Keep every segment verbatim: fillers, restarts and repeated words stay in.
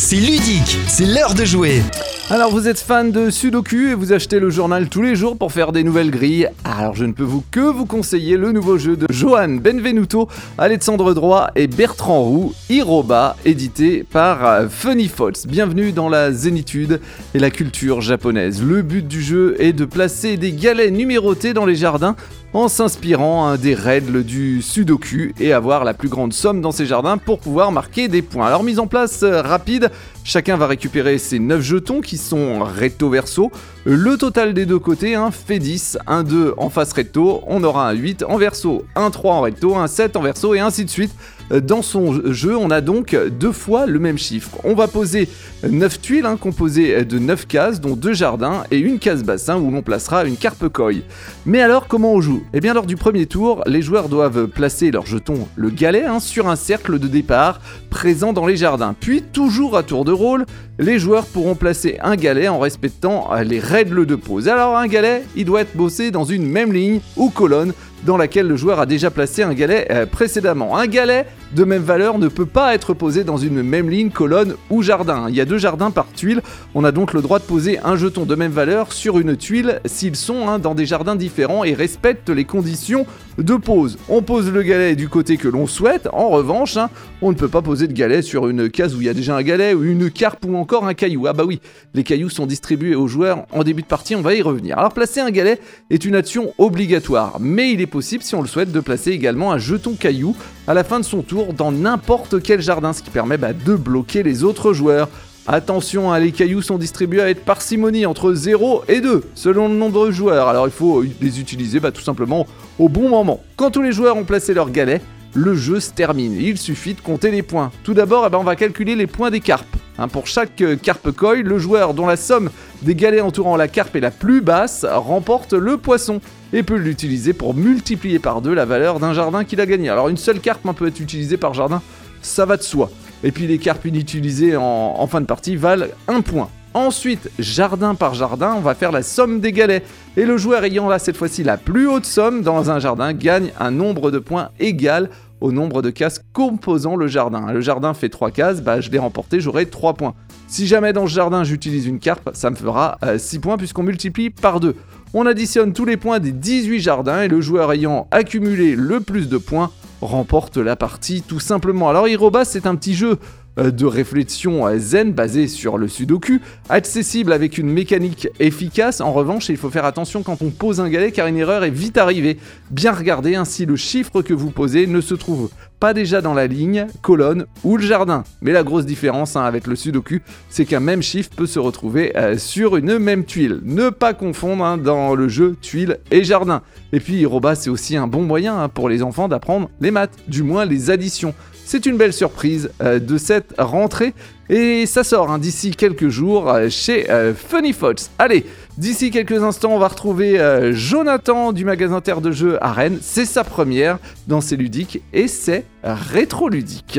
c'est ludique, c'est l'heure de jouer. Alors vous êtes fan de Sudoku et vous achetez le journal tous les jours pour faire des nouvelles grilles. Alors je ne peux vous que vous conseiller le nouveau jeu de Johan Benvenuto, Alexandre Droit et Bertrand Roux, Iroba, édité par Funny Folks. Bienvenue dans la zénitude et la culture japonaise. Le but du jeu est de placer des galets numérotés dans les jardins en s'inspirant hein, des règles du Sudoku et avoir la plus grande somme dans ses jardins pour pouvoir marquer des points. Alors mise en place euh, rapide, chacun va récupérer ses neuf jetons qui sont recto verso. Le total des deux côtés hein, fait dix, un deux en face recto, on aura un huit en verso, un trois en recto, un sept en verso et ainsi de suite. Dans son jeu, on a donc deux fois le même chiffre. On va poser neuf tuiles hein, composées de neuf cases, dont deux jardins et une case bassin où l'on placera une carpe koi. Mais alors, comment on joue ? Eh bien, lors du premier tour, les joueurs doivent placer leur jeton, le galet, hein, sur un cercle de départ présent dans les jardins. Puis, toujours à tour de rôle, les joueurs pourront placer un galet en respectant les règles de pose. Alors, un galet, il doit être bossé dans une même ligne ou colonne dans laquelle le joueur a déjà placé un galet euh, précédemment. Un galet de même valeur ne peut pas être posé dans une même ligne, colonne ou jardin. Il y a deux jardins par tuile, on a donc le droit de poser un jeton de même valeur sur une tuile s'ils sont hein, dans des jardins différents et respectent les conditions de pose. On pose le galet du côté que l'on souhaite, en revanche, hein, on ne peut pas poser de galet sur une case où il y a déjà un galet ou une carpe ou encore un caillou. Ah bah oui, les cailloux sont distribués aux joueurs en début de partie, on va y revenir. Alors placer un galet est une action obligatoire, mais il est possible, si on le souhaite, de placer également un jeton caillou à la fin de son tour dans n'importe quel jardin, ce qui permet bah, de bloquer les autres joueurs. Attention, hein, les cailloux sont distribués avec parcimonie entre zéro et deux, selon le nombre de joueurs. Alors il faut les utiliser bah, tout simplement au bon moment. Quand tous les joueurs ont placé leur galet, le jeu se termine. Il suffit de compter les points. Tout d'abord, eh ben, on va calculer les points des carpes. Hein, pour chaque euh, carpe koi, le joueur dont la somme des galets entourant la carpe est la plus basse remporte le poisson et peut l'utiliser pour multiplier par deux la valeur d'un jardin qu'il a gagné. Alors une seule carpe hein, peut être utilisée par jardin, ça va de soi. Et puis les carpes inutilisées en, en fin de partie valent un point. Ensuite, jardin par jardin, on va faire la somme des galets. Et le joueur ayant là cette fois-ci la plus haute somme dans un jardin gagne un nombre de points égal au nombre de cases composant le jardin. Le jardin fait trois cases, bah je l'ai remporté, j'aurai trois points. Si jamais dans ce jardin j'utilise une carpe, ça me fera euh, six points puisqu'on multiplie par deux. On additionne tous les points des dix-huit jardins et le joueur ayant accumulé le plus de points remporte la partie tout simplement. Alors Iroba, c'est un petit jeu de réflexion zen basé sur le Sudoku, accessible avec une mécanique efficace. En revanche, il faut faire attention quand on pose un galet car une erreur est vite arrivée. Bien regarder ainsi le chiffre que vous posez ne se trouve pas déjà dans la ligne, colonne ou le jardin. Mais la grosse différence hein, avec le Sudoku, c'est qu'un même chiffre peut se retrouver euh, sur une même tuile. Ne pas confondre hein, dans le jeu tuile et jardin. Et puis Iroba, c'est aussi un bon moyen hein, pour les enfants d'apprendre les maths, du moins les additions. C'est une belle surprise euh, de cette rentrée et ça sort hein, d'ici quelques jours euh, chez euh, Funny Folks. Allez, d'ici quelques instants, on va retrouver euh, Jonathan du magasin Terre de Jeux à Rennes. C'est sa première dans C'est ludique et c'est rétro-ludique.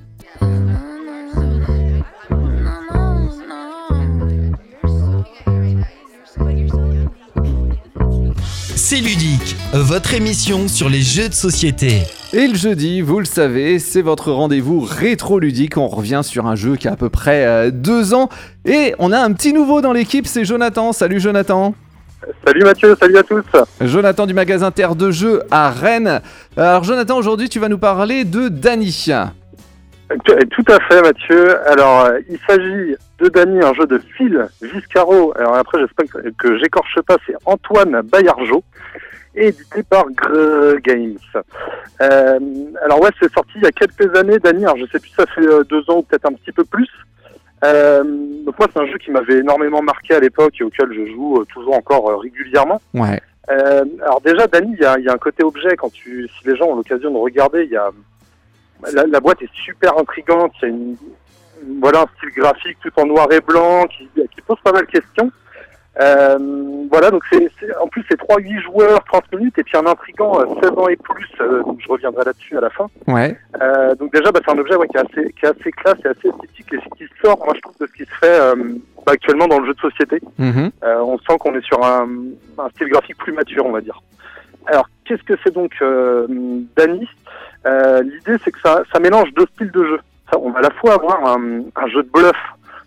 C'est ludique, votre émission sur les jeux de société. Et le jeudi, vous le savez, c'est votre rendez-vous rétro-ludique. On revient sur un jeu qui a à peu près euh, deux ans. Et on a un petit nouveau dans l'équipe, c'est Jonathan. Salut Jonathan. Salut Mathieu, salut à tous. Jonathan du magasin Terre de Jeux à Rennes. Alors Jonathan, aujourd'hui tu vas nous parler de Dany. Tout à fait Mathieu. Alors il s'agit de Dany, un jeu de Phil Viscaro. Alors après j'espère que j'écorche pas, c'est Antoine Baillargeau, édité par Grrr Games. Euh, alors ouais, c'est sorti il y a quelques années, Dany. Alors je sais plus, ça fait deux ans ou peut-être un petit peu plus. Euh, donc moi c'est un jeu qui m'avait énormément marqué à l'époque et auquel je joue toujours encore euh, régulièrement. Ouais. Euh, alors déjà Dany, il y a, y a un côté objet. Quand tu, si les gens ont l'occasion de regarder, il y a la, la boîte est super intrigante. Il y a une, voilà, un style graphique tout en noir et blanc qui, qui pose pas mal de questions. Euh, voilà, donc c'est, c'est en plus c'est trois huit joueurs, trente minutes, et puis un intrigant euh, seize ans et plus, euh, donc je reviendrai là-dessus à la fin. Ouais. Euh, donc déjà, bah, c'est un objet ouais, qui, est assez, qui est assez classe et assez esthétique, et qui sort, moi je trouve, de ce qui se fait euh, bah, actuellement dans le jeu de société. Mmh. Euh, on sent qu'on est sur un, un style graphique plus mature, on va dire. Alors, qu'est-ce que c'est donc euh, Dany euh, L'idée, c'est que ça, ça mélange deux styles de jeu. Ça, on va à la fois avoir un, un jeu de bluff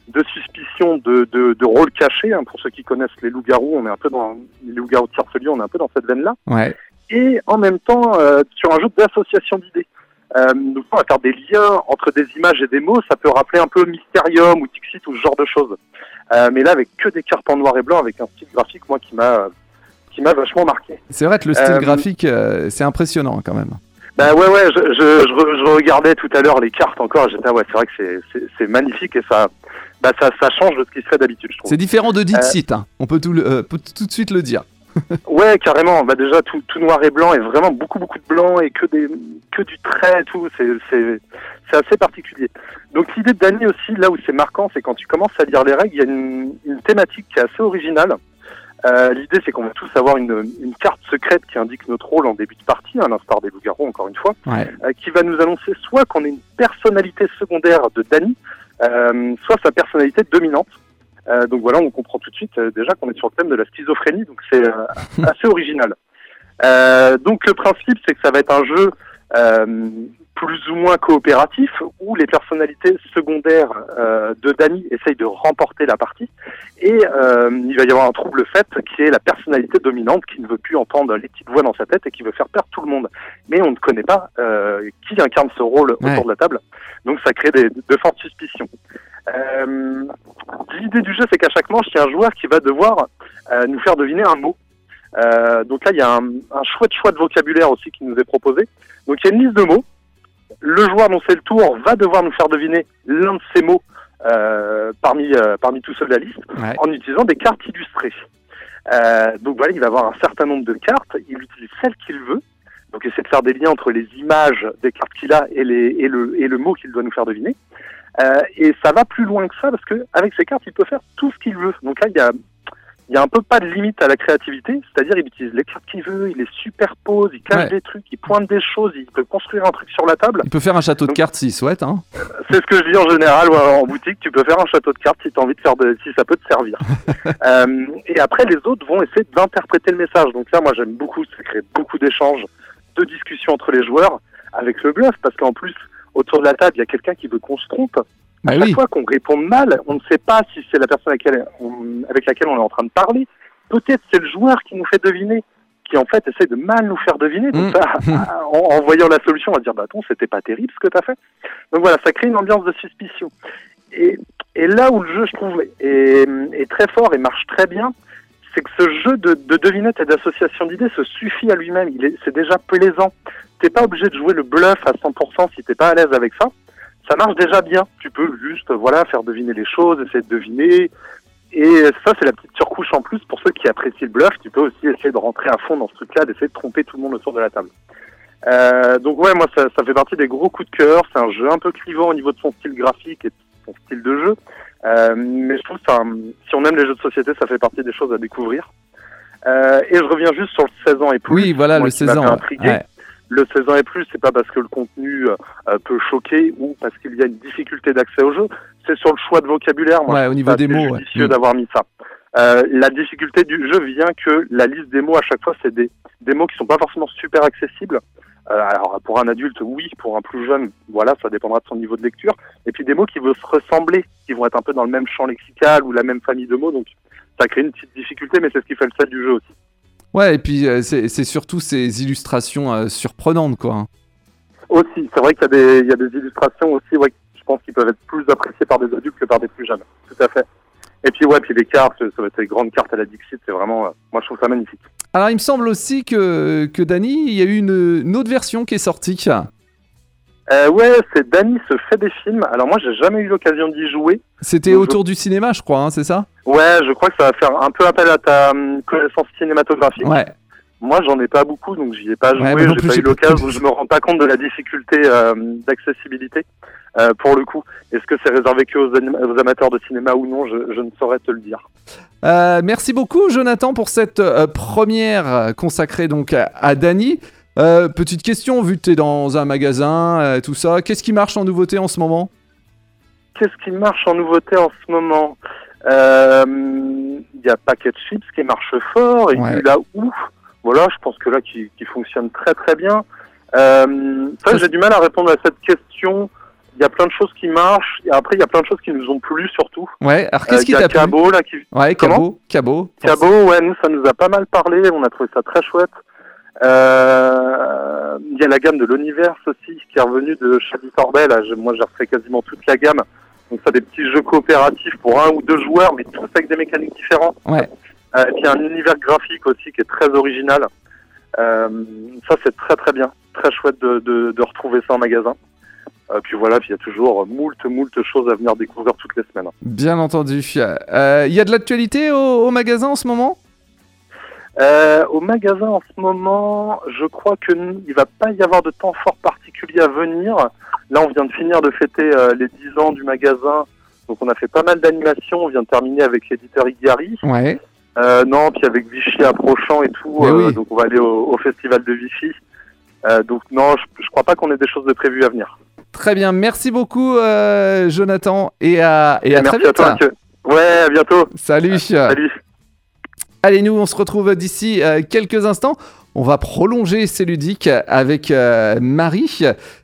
de suspicion de, de, de rôle caché. Hein, pour ceux qui connaissent les loups-garous, on est un peu dans les loups-garous de Tiercelieu, on est un peu dans cette veine-là. Ouais. Et en même temps, euh, sur un jeu d'association d'idées. Euh, donc on va faire des liens entre des images et des mots, ça peut rappeler un peu Mysterium ou Dixit ou ce genre de choses. Euh, mais là, avec que des cartes en noir et blanc, avec un style graphique, moi, qui m'a, qui m'a vachement marqué. C'est vrai que le style Euh, graphique, euh, c'est impressionnant quand même. Bah ouais, ouais, je, je, je, re- je regardais tout à l'heure les cartes encore, et j'étais, ah ouais, c'est vrai que c'est, c'est, c'est magnifique et ça, bah ça, ça change de ce qui se fait d'habitude, je trouve. C'est différent de Dixit, hein. On peut tout, le- euh, peut tout de suite le dire. Ouais, carrément. Bah déjà tout, tout noir et blanc et vraiment beaucoup beaucoup de blanc et que des que du trait et tout. C'est c'est c'est assez particulier. Donc l'idée de Dany aussi, là où c'est marquant, c'est quand tu commences à lire les règles, il y a une, une thématique qui est assez originale. Euh, l'idée c'est qu'on va tous avoir une, une carte secrète qui indique notre rôle en début de partie, à l'instar des loups-garous encore une fois, Ouais. euh, qui va nous annoncer soit qu'on est une personnalité secondaire de Dany, euh, soit sa personnalité dominante. Euh, donc voilà, on comprend tout de suite euh, déjà qu'on est sur le thème de la schizophrénie, donc c'est euh, assez original. Euh, donc le principe, c'est que ça va être un jeu euh, plus ou moins coopératif, où les personnalités secondaires euh, de Dany essayent de remporter la partie, et euh, il va y avoir un trouble fait qui est la personnalité dominante qui ne veut plus entendre les petites voix dans sa tête et qui veut faire perdre tout le monde. Mais on ne connaît pas euh, qui incarne ce rôle Ouais. autour de la table, donc ça crée des, de fortes suspicions. Euh, L'idée du jeu, c'est qu'à chaque manche, il y a un joueur qui va devoir euh, nous faire deviner un mot. Euh, donc là, il y a un, un chouette choix de vocabulaire aussi qui nous est proposé. Donc il y a une liste de mots. Le joueur dont c'est le tour va devoir nous faire deviner l'un de ces mots euh, parmi euh, parmi tous ceux de la liste, Ouais. en utilisant des cartes illustrées. Euh, donc voilà, il va avoir un certain nombre de cartes. Il utilise celles qu'il veut. Donc essaie de faire des liens entre les images des cartes qu'il a et, les, et, le, et le mot qu'il doit nous faire deviner. Euh, et ça va plus loin que ça parce que avec ces cartes, il peut faire tout ce qu'il veut. Donc là, il y a, il y a un peu pas de limite à la créativité, c'est-à-dire il utilise les cartes qu'il veut, il les superpose, il cache Ouais. des trucs, il pointe des choses, il peut construire un truc sur la table. Il peut faire un château de Donc- cartes s'il souhaite, hein. C'est ce que je dis en général ouais, en boutique, tu peux faire un château de cartes si tu as envie de faire de, si ça peut te servir. euh, et après, les autres vont essayer d'interpréter le message. Donc là, moi, j'aime beaucoup, ça crée beaucoup d'échanges, de discussions entre les joueurs avec le bluff, parce qu'en plus, autour de la table, il y a quelqu'un qui veut qu'on se trompe. Bah À chaque oui. fois qu'on répond mal, on ne sait pas si c'est la personne avec laquelle on, avec laquelle on est en train de parler. Peut-être c'est le joueur qui nous fait deviner, qui en fait essaie de mal nous faire deviner. Donc Mm. ça, en, en voyant la solution, on va dire bah attends, c'était pas terrible ce que t'as fait. Donc voilà, ça crée une ambiance de suspicion. Et, et là où le jeu, je trouve, est, est très fort et marche très bien, c'est que ce jeu de, de devinette et d'association d'idées se suffit à lui-même. Il est, c'est déjà plaisant. T'es pas obligé de jouer le bluff à cent pour cent si t'es pas à l'aise avec ça. Ça marche déjà bien. Tu peux juste, voilà, faire deviner les choses, essayer de deviner. Et ça, c'est la petite surcouche en plus pour ceux qui apprécient le bluff. Tu peux aussi essayer de rentrer à fond dans ce truc-là, d'essayer de tromper tout le monde autour de la table. Euh, donc ouais, moi, ça, ça fait partie des gros coups de cœur. C'est un jeu un peu clivant au niveau de son style graphique et de son style de jeu. Euh, mais je trouve ça, si on aime les jeux de société, ça fait partie des choses à découvrir. Euh, et je reviens juste sur le seize ans et plus. Oui, voilà, moi, le qui m'a seize fait ans. intriguer. Ouais. Le seize ans et plus, c'est pas parce que le contenu euh, peut choquer ou parce qu'il y a une difficulté d'accès au jeu, c'est sur le choix de vocabulaire. Moi, Ouais, je au trouve niveau ça des assez mots, ouais. judicieux Mm. d'avoir mis ça. Euh, la difficulté du jeu vient que la liste des mots à chaque fois, c'est des, des mots qui sont pas forcément super accessibles. Euh, alors pour un adulte, oui, pour un plus jeune, voilà, ça dépendra de son niveau de lecture. Et puis des mots qui vont se ressembler, qui vont être un peu dans le même champ lexical ou la même famille de mots, donc ça crée une petite difficulté, mais c'est ce qui fait le sel du jeu aussi. Ouais, et puis euh, c'est c'est surtout ces illustrations euh, surprenantes, quoi. hein. Aussi, c'est vrai qu'il y a des, il y a des illustrations aussi, ouais, je pense qu'ils peuvent être plus appréciés par des adultes que par des plus jeunes. Tout à fait. Et puis ouais, puis les cartes, ça va être des grandes cartes à la Dixit, c'est vraiment, euh, moi je trouve ça magnifique. Alors, il me semble aussi que, que Dany, il y a eu une, une autre version qui est sortie. Euh, ouais, c'est Dany se fait des films. Alors moi, j'ai jamais eu l'occasion d'y jouer. C'était Bonjour. autour du cinéma, je crois, hein, c'est ça? Ouais, je crois que ça va faire un peu appel à ta hum, connaissance cinématographique. Ouais. Moi, j'en ai pas beaucoup, donc j'y ai pas Ouais, joué. moi non j'ai plus, pas j'ai eu pas- l'occasion. Je me rends pas compte de la difficulté euh, d'accessibilité euh, pour le coup. Est-ce que c'est réservé que aux, anim- aux amateurs de cinéma ou non? Je, je ne saurais te le dire. Euh, merci beaucoup, Jonathan, pour cette euh, première consacrée donc à, à Dany. Euh, petite question, vu que tu es dans un magasin, euh, tout ça, qu'est-ce qui marche en nouveauté en ce moment? Qu'est-ce qui marche en nouveauté en ce moment? Euh, Il y a Packet Chips qui marche fort, et Ouais. puis là, ouf, voilà, je pense que là, qui, qui fonctionne très très bien. Euh, ça, Ça, j'ai du mal à répondre à cette question il y a plein de choses qui marchent. Et après, il y a plein de choses qui nous ont plu surtout. Ouais, alors qu'est-ce Euh, qui il y a t'a plu? Cabot, là, qui... Ouais, Comment Cabot, Cabot. Cabot, ouais, nous, ça nous a pas mal parlé. On a trouvé ça très chouette. Euh, Il y a la gamme de l'univers aussi, qui est revenue de Shady Torbay. Là, je- moi, j'ai refait quasiment toute la gamme. Donc, ça a des petits jeux coopératifs pour un ou deux joueurs, mais tous avec des mécaniques différentes. Ouais. Euh, et puis, il y a un univers graphique aussi qui est très original. Euh, ça, c'est très très bien. Très chouette de, de, de retrouver ça en magasin. Euh, puis voilà, puis il y a toujours moult, moult choses à venir découvrir toutes les semaines. Bien entendu. Euh, Il y a de l'actualité au, au magasin en ce moment? Euh, au magasin en ce moment, je crois que n- il va pas y avoir de temps fort particulier à venir. Là, on vient de finir de fêter euh, les dix ans du magasin, donc on a fait pas mal d'animations. On vient de terminer avec l'éditeur Igari. Ouais. Euh, non, puis avec Vichy approchant et tout, Mais euh, oui. donc on va aller au, au festival de Vichy. Euh, donc non, je, je crois pas qu'on ait des choses de prévues à venir. Très bien. Merci beaucoup, euh, Jonathan. Et à, et à Merci très vite. à toi, Mathieu. Ouais, à bientôt. Salut. Salut. Allez, nous, on se retrouve d'ici euh, quelques instants. On va prolonger ces ludiques avec euh, Marie.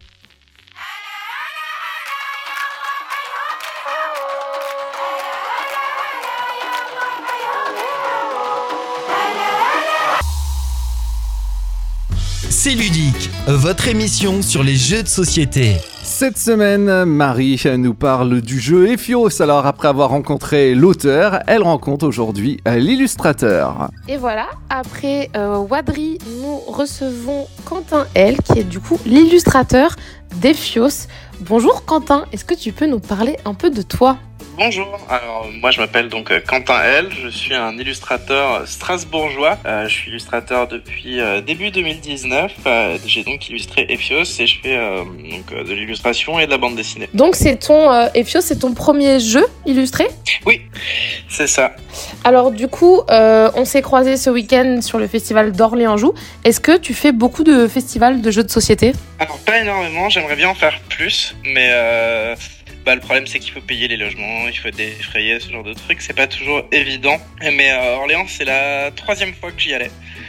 C'est ludique, votre émission sur les jeux de société. Cette semaine, Marie nous parle du jeu Ephios. Alors, après avoir rencontré l'auteur, elle rencontre aujourd'hui euh, l'illustrateur. Et voilà, après euh, Wadri, nous recevons Quentin L, qui est du coup l'illustrateur d'Ephios. Bonjour Quentin, est-ce que tu peux nous parler un peu de toi ? Bonjour, alors moi je m'appelle donc euh, Quentin L, je suis un illustrateur strasbourgeois, euh, je suis illustrateur depuis euh, début deux mille dix-neuf, euh, j'ai donc illustré Ephios et je fais euh, donc, euh, de l'illustration et de la bande dessinée. Donc c'est ton euh, Ephios, c'est ton premier jeu illustré ? Oui, c'est ça. Alors du coup, euh, on s'est croisés ce week-end sur le festival d'Orléans-Joux. Est-ce que tu fais beaucoup de festivals de jeux de société ? Alors pas énormément, j'aimerais bien en faire plus, mais euh, bah, le problème c'est qu'il faut payer les logements, il faut défrayer ce genre de trucs, c'est pas toujours évident. Mais euh, Orléans c'est la troisième fois que j'y allais.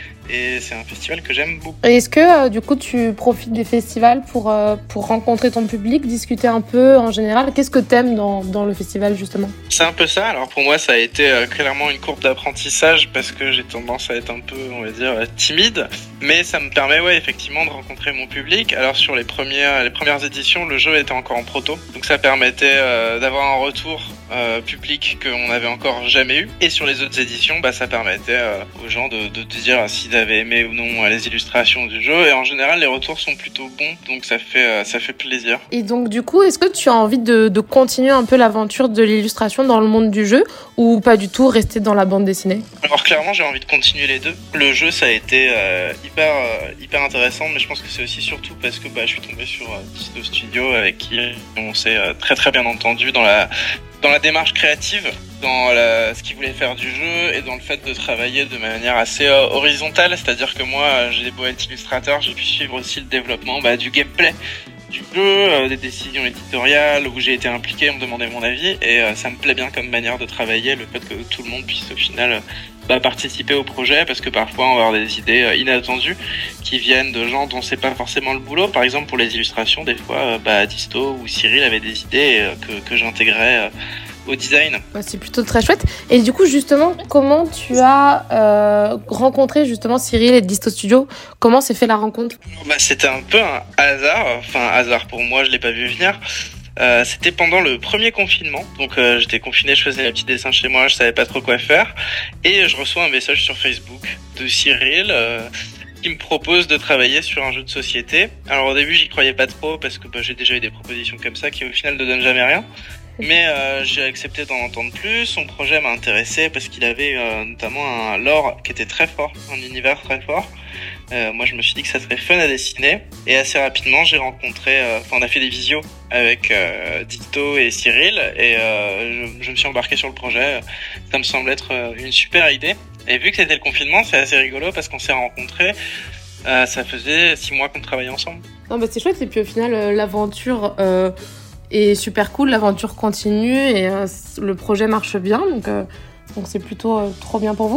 Et c'est un festival que j'aime beaucoup. Et est-ce que euh, du coup tu profites des festivals pour, euh, pour rencontrer ton public, discuter un peu en général ? Qu'est-ce que t'aimes dans, dans le festival justement ? C'est un peu ça. Alors pour moi, ça a été euh, clairement une courbe d'apprentissage parce que j'ai tendance à être un peu, on va dire, euh, timide. Mais ça me permet, ouais, effectivement, de rencontrer mon public. Alors sur les premières, les premières éditions, le jeu était encore en proto, donc ça permettait euh, d'avoir un retour euh, public qu'on n'avait encore jamais eu. Et sur les autres éditions, bah ça permettait euh, aux gens de, de, de dire s'ils avaient aimé ou non euh, les illustrations du jeu. Et en général, les retours sont plutôt bons, donc ça fait, euh, ça fait plaisir. Et donc du coup, est-ce que tu as envie de, de continuer un peu l'aventure de l'illustration dans le monde du jeu ou pas du tout, rester dans la bande dessinée ? Alors clairement, j'ai envie de continuer les deux. Le jeu, ça a été euh, hyper, euh, hyper intéressant, mais je pense que c'est aussi surtout parce que bah, je suis tombé sur euh, Disto Studio avec qui on s'est euh, très très bien entendu dans la, dans la démarche créative, dans la, ce qu'ils voulaient faire du jeu et dans le fait de travailler de manière assez euh, horizontale. C'est-à-dire que moi, euh, j'ai beau être illustrateur, j'ai pu suivre aussi le développement bah, du gameplay du jeu, euh, des décisions éditoriales où j'ai été impliqué, on me demandait mon avis et euh, ça me plaît bien comme manière de travailler, le fait que tout le monde puisse au final euh, bah, participer au projet, parce que parfois on va avoir des idées euh, inattendues qui viennent de gens dont c'est pas forcément le boulot. Par exemple pour les illustrations, des fois euh, bah, Disto ou Cyril avaient des idées euh, que, que j'intégrais euh, au design. Bah, c'est plutôt très chouette. Et du coup, justement, comment tu as euh, rencontré justement Cyril et Disto Studio ? Comment s'est fait la rencontre ? Bah, c'était un peu un hasard, enfin hasard pour moi, je l'ai pas vu venir. Euh, c'était pendant le premier confinement, donc euh, j'étais confiné, je faisais mes petits dessins chez moi, je savais pas trop quoi faire, et je reçois un message sur Facebook de Cyril euh, qui me propose de travailler sur un jeu de société. Alors au début j'y croyais pas trop parce que bah, j'ai déjà eu des propositions comme ça qui au final ne donnent jamais rien. Mais euh, j'ai accepté d'en entendre plus. Son projet m'a intéressé parce qu'il avait euh, notamment un lore qui était très fort, un univers très fort. Euh, moi, je me suis dit que ça serait fun à dessiner. Et assez rapidement, j'ai rencontré... Euh, enfin, on a fait des visios avec euh, Disto et Cyril. Et euh, je, je me suis embarqué sur le projet. Ça me semble être euh, une super idée. Et vu que c'était le confinement, c'est assez rigolo parce qu'on s'est rencontrés. Euh, ça faisait six mois qu'on travaillait ensemble. Non, bah, c'est chouette. Et puis au final, euh, l'aventure... Euh... Et super cool, l'aventure continue et euh, le projet marche bien, donc euh, donc c'est plutôt euh, trop bien pour vous.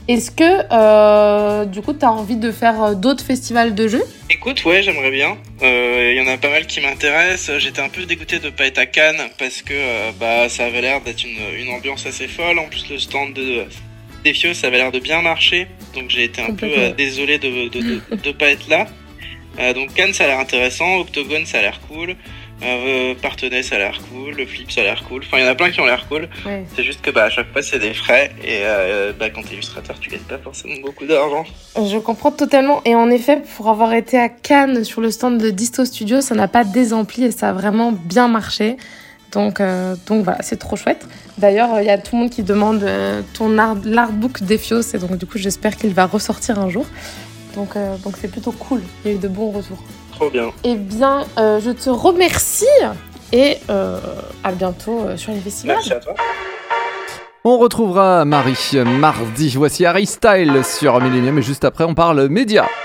Est-ce que, euh, du coup, tu as envie de faire d'autres festivals de jeux ? Écoute, ouais, j'aimerais bien. Il euh, y en a pas mal qui m'intéressent. J'étais un peu dégoûté de pas être à Cannes parce que euh, bah ça avait l'air d'être une, une ambiance assez folle. En plus, le stand de Defios, ça avait l'air de bien marcher. Donc j'ai été un peu euh, désolé de de, de de pas être là. Euh, donc Cannes, ça a l'air intéressant. Octogone, ça a l'air cool. Euh, Partenay, ça a l'air cool. Le Flip, ça a l'air cool. Enfin, il y en a plein qui ont l'air cool. Ouais. C'est juste que bah à chaque fois, c'est des frais et euh, bah quand t'es illustrateur, tu gagnes pas forcément beaucoup d'argent. Je comprends totalement. Et en effet, pour avoir été à Cannes sur le stand de Disto Studio, ça n'a pas désempli et ça a vraiment bien marché. Donc, euh, donc voilà, c'est trop chouette. D'ailleurs, il y a tout le monde qui demande euh, ton art, l'artbook Defios et donc du coup, j'espère qu'il va ressortir un jour. Donc, euh, donc c'est plutôt cool. Il y a eu de bons retours. Trop bien. Eh bien, euh, je te remercie et euh, à bientôt sur les festivals. Merci à toi. On retrouvera Marie mardi. Voici Harry Style sur Millennium et juste après, on parle médias.